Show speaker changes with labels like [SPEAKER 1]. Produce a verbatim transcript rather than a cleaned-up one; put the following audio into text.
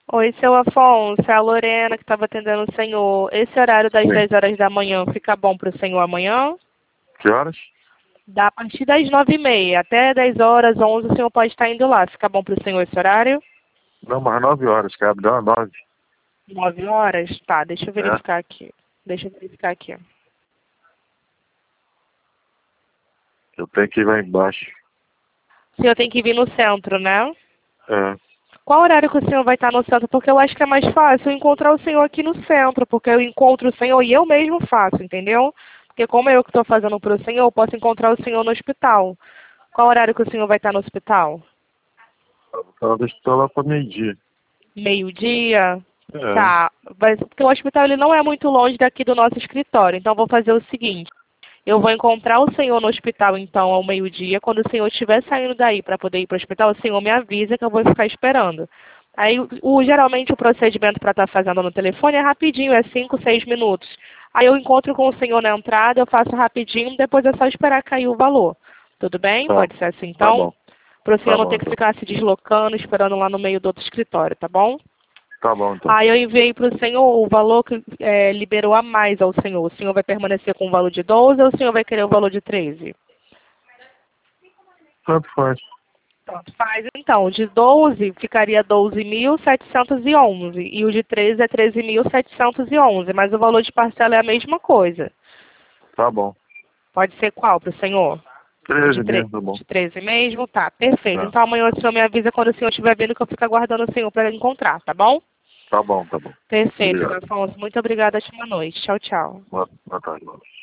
[SPEAKER 1] Oi, seu Afonso, é a Lorena que estava atendendo o senhor. Esse horário das
[SPEAKER 2] Sim.
[SPEAKER 1] dez horas da manhã fica bom para o senhor amanhã?
[SPEAKER 2] Que horas?
[SPEAKER 1] Dá a partir das nove e meia até dez horas, onze, o senhor pode estar indo lá. Fica bom para o senhor esse horário?
[SPEAKER 2] Não, mas nove horas, que abre às nove.
[SPEAKER 1] Nove horas? Tá, deixa eu
[SPEAKER 2] É.
[SPEAKER 1] verificar aqui. Deixa eu verificar aqui.
[SPEAKER 2] Eu tenho que ir lá embaixo.
[SPEAKER 1] O senhor tem que vir no centro, né?
[SPEAKER 2] É.
[SPEAKER 1] Qual horário que o senhor vai estar no centro? Porque eu acho que é mais fácil eu encontrar o senhor aqui no centro, porque eu encontro o senhor e eu mesmo faço, entendeu? Porque como é eu que estou fazendo para o senhor, eu posso encontrar o senhor no hospital. Qual horário que o senhor vai estar no hospital?
[SPEAKER 2] Ela deixa eu lá para meio-dia.
[SPEAKER 1] Meio-dia?
[SPEAKER 2] É.
[SPEAKER 1] Tá. Mas, porque o hospital ele não é muito longe daqui do nosso escritório, então eu vou fazer o seguinte. Eu vou encontrar o senhor no hospital, então, ao meio-dia. Quando o senhor estiver saindo daí para poder ir para o hospital, o senhor me avisa que eu vou ficar esperando. Aí, o, geralmente, o procedimento para estar fazendo no telefone é rapidinho, é cinco, seis minutos. Aí eu encontro com o senhor na entrada, eu faço rapidinho, depois é só esperar cair o valor. Tudo bem?
[SPEAKER 2] Tá.
[SPEAKER 1] Pode ser assim,
[SPEAKER 2] Tá
[SPEAKER 1] então?
[SPEAKER 2] bom.
[SPEAKER 1] Para o senhor
[SPEAKER 2] Tá
[SPEAKER 1] não
[SPEAKER 2] bom,
[SPEAKER 1] ter que
[SPEAKER 2] então.
[SPEAKER 1] ficar se deslocando, esperando lá no meio do outro escritório, tá bom?
[SPEAKER 2] Tá bom, então.
[SPEAKER 1] Aí eu enviei para o senhor o valor que é, liberou a mais ao senhor. O senhor vai permanecer com o valor de doze ou o senhor vai querer o valor de treze?
[SPEAKER 2] Tanto faz.
[SPEAKER 1] Tanto faz, então. O de doze ficaria doze mil setecentos e onze e o de treze é treze mil setecentos e onze, mas o valor de parcela é a mesma coisa.
[SPEAKER 2] Tá bom.
[SPEAKER 1] Pode ser qual para o senhor? O de,
[SPEAKER 2] treze
[SPEAKER 1] tre
[SPEAKER 2] mesmo, tá bom.
[SPEAKER 1] de treze mesmo? Tá, perfeito.
[SPEAKER 2] É.
[SPEAKER 1] Então amanhã o senhor me avisa quando o senhor estiver vindo que eu fico aguardando o senhor para encontrar, tá bom?
[SPEAKER 2] Tá bom, tá bom.
[SPEAKER 1] Perfeito,
[SPEAKER 2] Obrigado.
[SPEAKER 1] Afonso. Muito obrigada. Ótima noite. Tchau, tchau.
[SPEAKER 2] Boa, boa tarde, boa noite.